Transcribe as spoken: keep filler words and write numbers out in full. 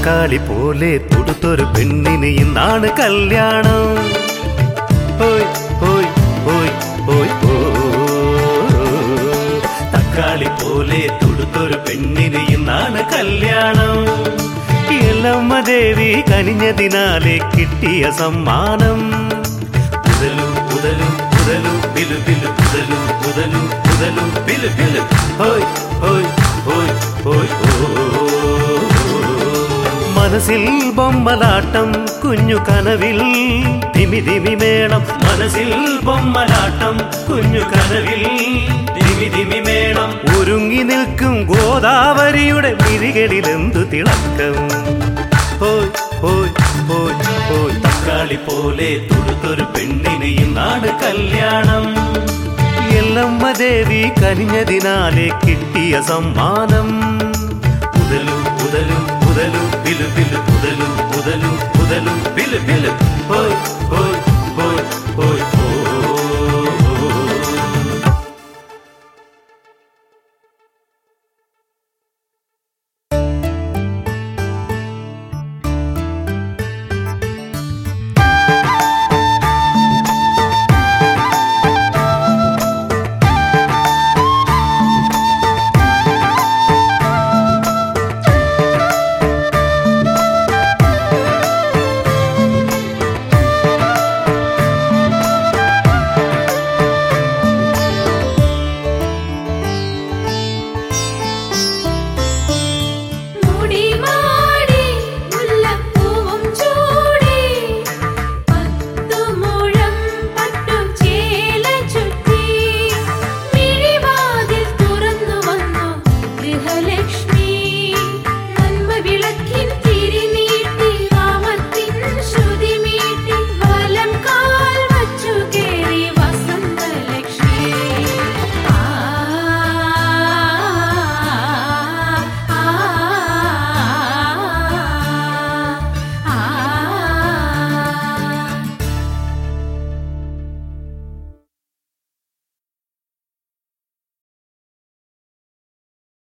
തക്കാളി പോലെ തൊടുത്തൊരു പെണ്ണിന് ഇന്നാണ് കല്യാണം. ഹോയ് ഹോയ് ഹോയ് ഹോയ് ഹോ. തക്കാളി പോലെ തൊടുത്തൊരു പെണ്ണിന് ഇന്നാണ് കല്യാണം. എല്ലമ്മ ദേവി കനിഞ്ഞതിനാലെ കിട്ടിയ സമ്മാനം. ഉദലു ഉദലു ഉദലു പിലു പിലു ഉദലു ഉദലു ഉദലു പിലു പിലു. ഹോയ് ഹോയ് ഹോയ് ഹോയ് ഹോ. മനസ്സിൽ ബൊമ്മലാട്ടം കുഞ്ഞു കനവിൽ ദിമി ദിമി മേളം. മനസ്സിൽ ബൊമ്മലാട്ടം കുഞ്ഞു കനവിൽ ദിമി ദിമി മേളം. ഒരുങ്ങി നിൽക്കും ഗോദാവരിയുടെ മിഴികളിലെന്തു തിളക്കം. ഹോയ് ഹോയ് ഹോയ് ഹോയ്. തക്കാളി പോലെ തൊടുത്തൊരു പെണ്ണിന് ഇന്നാണ് കല്യാണം. എല്ലമ്മ ദേവി കനിഞ്ഞതിനാലെ കിട്ടിയ സമ്മാനം. ഉദലു ഉദലു ഉദലു പിലു പിലു ഉദലു ഉദലു ഉദലു പിലു പിലു. ഹോയ് ഹോയ്